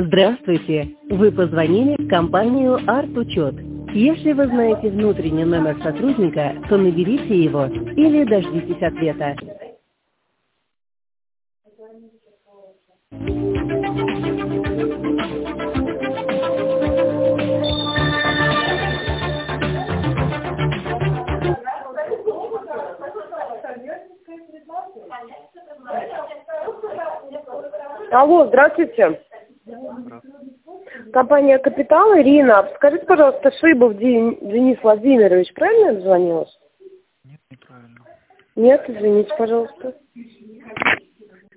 Здравствуйте! Вы позвонили в компанию «Арт-Учет». Если вы знаете внутренний номер сотрудника, то наберите его или дождитесь ответа. Алло, здравствуйте. Компания «Капитал», Ирина. Скажите, пожалуйста, Шибов Денис Владимирович, правильно я дозвонилась? Нет, неправильно. Нет, извините, пожалуйста.